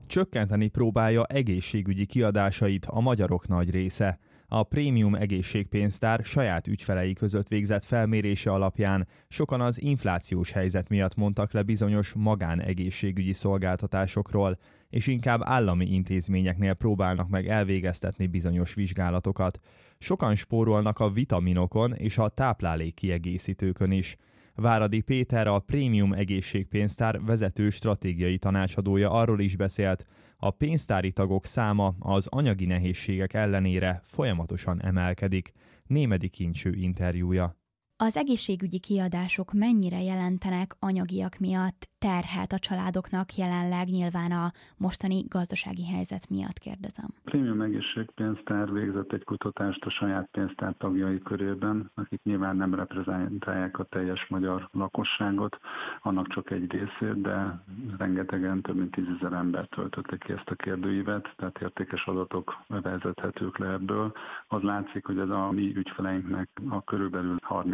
Csökkenteni próbálja egészségügyi kiadásait a magyarok nagy része. A Prémium Egészségpénztár saját ügyfelei között végzett felmérése alapján sokan az inflációs helyzet miatt mondtak le bizonyos magánegészségügyi szolgáltatásokról, és inkább állami intézményeknél próbálnak meg elvégeztetni bizonyos vizsgálatokat. Sokan spórolnak a vitaminokon és a táplálékkiegészítőkön is. Váradi Péter, a Prémium Egészségpénztár vezető stratégiai tanácsadója arról is beszélt, a pénztári tagok száma az anyagi nehézségek ellenére folyamatosan emelkedik. Némedi Kincső interjúja. Az egészségügyi kiadások mennyire jelentenek anyagiak miatt terhet a családoknak jelenleg, nyilván a mostani gazdasági helyzet miatt kérdezem? A Prémium Egészségpénztár végzett egy kutatást a saját pénztár tagjai körében, akik nyilván nem reprezentálják a teljes magyar lakosságot, annak csak egy részét, de rengetegen, több mint 10 000 ember töltöttek ki ezt a kérdőívet, tehát értékes adatok vezethetők le ebből. Az látszik, hogy ez a mi ügyfeleinknek a körülbelül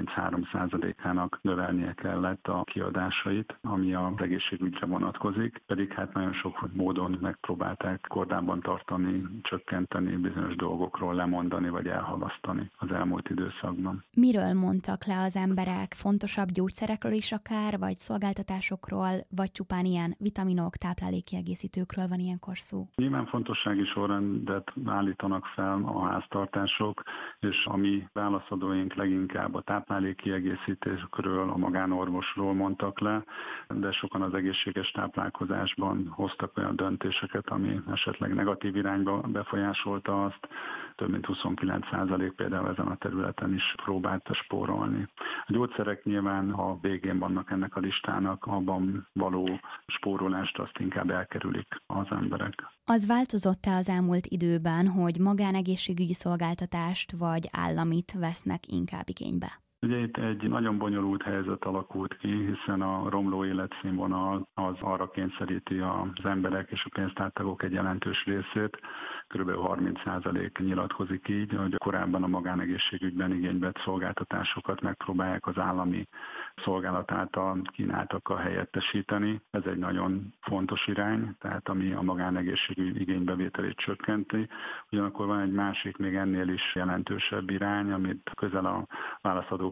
33%-ának növelnie kellett a kiadásait, ami az egészségügyre vonatkozik, pedig hát nagyon sok módon megpróbálták kordában tartani, csökkenteni bizonyos dolgokról, lemondani vagy elhalasztani az elmúlt időszakban. Miről mondtak le az emberek? Fontosabb gyógyszerekről is akár, vagy szolgáltatásokról, vagy csupán ilyen vitaminok, táplálékkiegészítőkről van ilyenkor szó? Nyilván fontossági sorrendet állítanak fel a háztartások, és a mi válaszadóink leginkább a táplálékkiegészítésről, a magánorvosról mondtak le, de sokan az egészséges táplálkozásban hoztak olyan döntéseket, ami esetleg negatív irányba befolyásolta azt. Több mint 29% például ezen a területen is próbálta spórolni. A gyógyszerek nyilván a végén vannak ennek a listának, abban való spórolást azt inkább elkerülik az emberek. Az változott-e az elmúlt időben, hogy magánegészségügyi szolgáltatást vagy államit vesznek inkább igénybe? Ugye itt egy nagyon bonyolult helyzet alakult ki, hiszen a romló életszínvonal az arra kényszeríti az emberek és a pénztártagok egy jelentős részét, kb. 30% nyilatkozik így, hogy korábban a magánegészségügyben igénybe vett szolgáltatásokat megpróbálják az állami szolgálat által kínáltakkal helyettesíteni. Ez egy nagyon fontos irány, tehát ami a magánegészségügy igénybevételét csökkenti. Ugyanakkor van egy másik, még ennél is jelentősebb irány, amit közel a válaszadók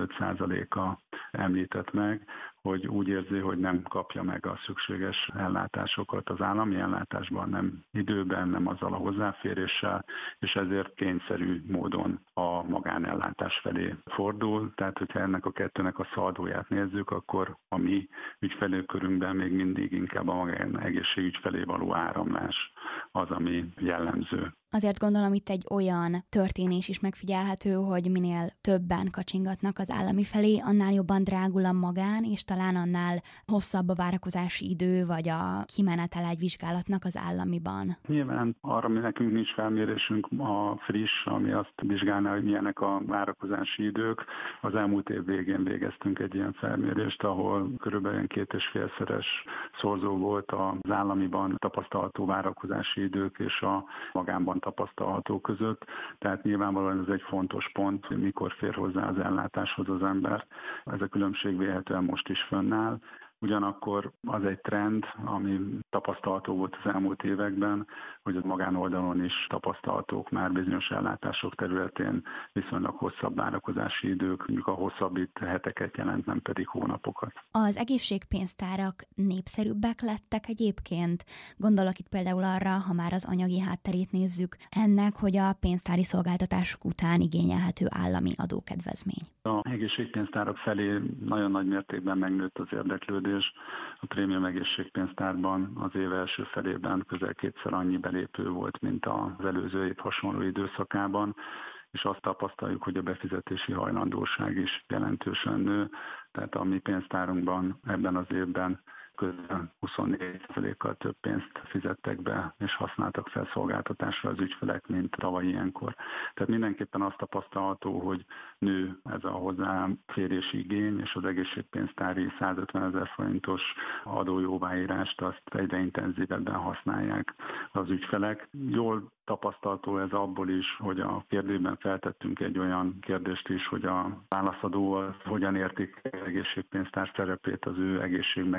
55%-a említett meg, hogy úgy érzi, hogy nem kapja meg a szükséges ellátásokat az állami ellátásban, nem időben, nem azzal a hozzáféréssel, és ezért kényszerű módon a magánellátás felé fordul. Tehát, hogyha ennek a kettőnek a szaldóját nézzük, akkor a mi ügyfelőkörünkben még mindig inkább a magánegészségügy felé való áramlás az, ami jellemző. Azért gondolom, itt egy olyan történés is megfigyelhető, hogy minél többen kacsingatnak az állami felé, annál jobban drágul a magán, és talán annál hosszabb a várakozási idő, vagy a kimenetel egy vizsgálatnak az államiban. Nyilván arra mi nekünk nincs felmérésünk a friss, ami azt vizsgálná, hogy milyenek a várakozási idők. Az elmúlt év végén végeztünk egy ilyen felmérést, ahol körülbelül 2,5-szeres szorzó volt az államiban tapasztalható várakozási idők és a magánban tapasztalható között, tehát nyilvánvalóan ez egy fontos pont, hogy mikor fér hozzá az ellátáshoz az ember. Ez a különbség vélhetően most is fönnáll. Ugyanakkor az egy trend, ami tapasztalható volt az elmúlt években, hogy a magánoldalon is tapasztalhatók már bizonyos ellátások területén viszonylag hosszabb várakozási idők, mondjuk a hosszabb itt heteket jelent, nem pedig hónapokat. Az egészségpénztárak népszerűbbek lettek egyébként? Gondolok itt például arra, ha már az anyagi hátterét nézzük, ennek, hogy a pénztári szolgáltatások után igényelhető állami adókedvezmény. A egészségpénztárak felé nagyon nagy mértékben megnőtt az érdeklődés. A Prémium Egészségpénztárban az év első felében közel 2-szer annyi belépő volt, mint az előző év hasonló időszakában, és azt tapasztaljuk, hogy a befizetési hajlandóság is jelentősen nő, tehát a mi pénztárunkban ebben az évben közel 24%-kal több pénzt fizettek be, és használtak fel szolgáltatásra az ügyfelek, mint tavaly ilyenkor. Tehát mindenképpen azt tapasztalható, hogy nő ez a hozzáférési igény, és az egészségpénztári 150 000 forintos adójóváírást azt egyre intenzívebben használják az ügyfelek. Jól tapasztalható ez abból is, hogy a kérdőben feltettünk egy olyan kérdést is, hogy a válaszadó hogyan értékeli egészségpénztár szerepét az ő egészségmegőrzés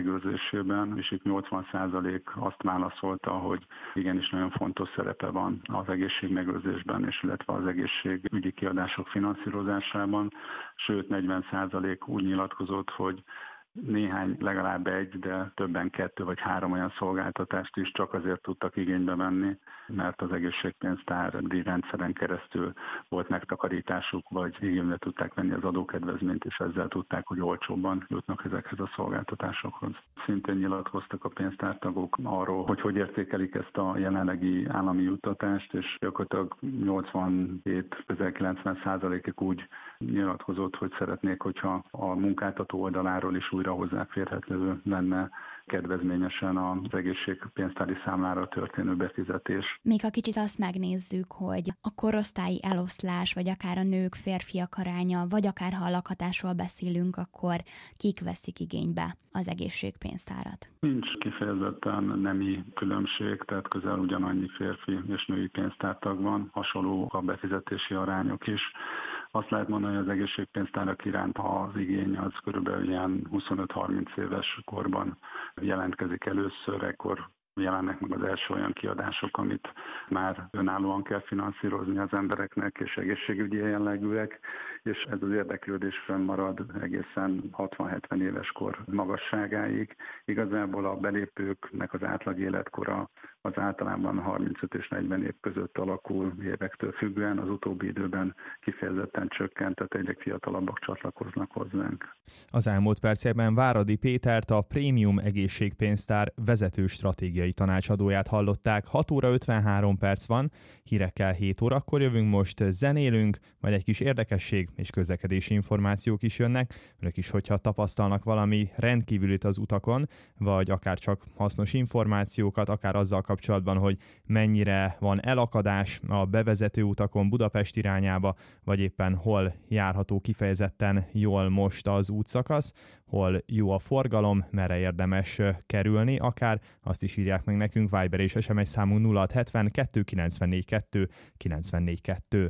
működésében, és itt 80% azt válaszolta, hogy igenis nagyon fontos szerepe van az egészségmegőrzésben, és illetve az egészségügyi kiadások finanszírozásában, sőt 40% úgy nyilatkozott, hogy néhány, legalább egy, de többen 2 vagy 3 olyan szolgáltatást is csak azért tudtak igénybe venni, mert az egészségpénztári rendszeren keresztül volt megtakarításuk, vagy igénybe tudták venni az adókedvezményt, és ezzel tudták, hogy olcsóbban jutnak ezekhez a szolgáltatásokhoz. Szintén nyilatkoztak a pénztártagok arról, hogy értékelik ezt a jelenlegi állami juttatást, és gyakorlatilag 87-90%-ig úgy nyilatkozott, hogy szeretnék, hogyha a munkáltató oldaláról is újra hozzáférhető lenne kedvezményesen az egészségpénztári számlára történő befizetés. Még ha kicsit azt megnézzük, hogy a korosztályi eloszlás, vagy akár a nők, férfiak aránya, vagy akár ha a lakhatásról beszélünk, akkor kik veszik igénybe az egészségpénztárat? Nincs kifejezetten nemi különbség, tehát közel ugyanannyi férfi és női pénztártag van, hasonlók a befizetési arányok is. Azt lehet mondani, hogy az egészségpénztárak iránt az igény az körülbelül ilyen 25-30 éves korban jelentkezik először, ekkor jelennek meg az első olyan kiadások, amit már önállóan kell finanszírozni az embereknek, és egészségügyi jellegűek, és ez az érdeklődés fönnmarad egészen 60-70 éves kor magasságáig. Igazából a belépőknek az átlag életkora az általában 35 és 40 év között alakul évektől függően, az utóbbi időben kifejezetten csökkent, tehát egyre fiatalabbak csatlakoznak hozzánk. Az elmúlt percekben Váradi Pétert, a Prémium Egészségpénztár vezető stratégiai tanácsadóját hallották. 6 óra 53 perc van, hírekkel 7 órakor jövünk, most zenélünk, majd egy kis érdekesség és közlekedési információk is jönnek. Önök is, hogyha tapasztalnak valami rendkívülit az utakon, vagy akár csak hasznos információkat, akár azzal kapcsolatban, hogy mennyire van elakadás a bevezető utakon Budapest irányába, vagy éppen hol járható kifejezetten jól most az útszakasz, hol jó a forgalom, merre érdemes kerülni, akár azt is írják meg nekünk Viber és SMS számunk 0670 294 2 94 2.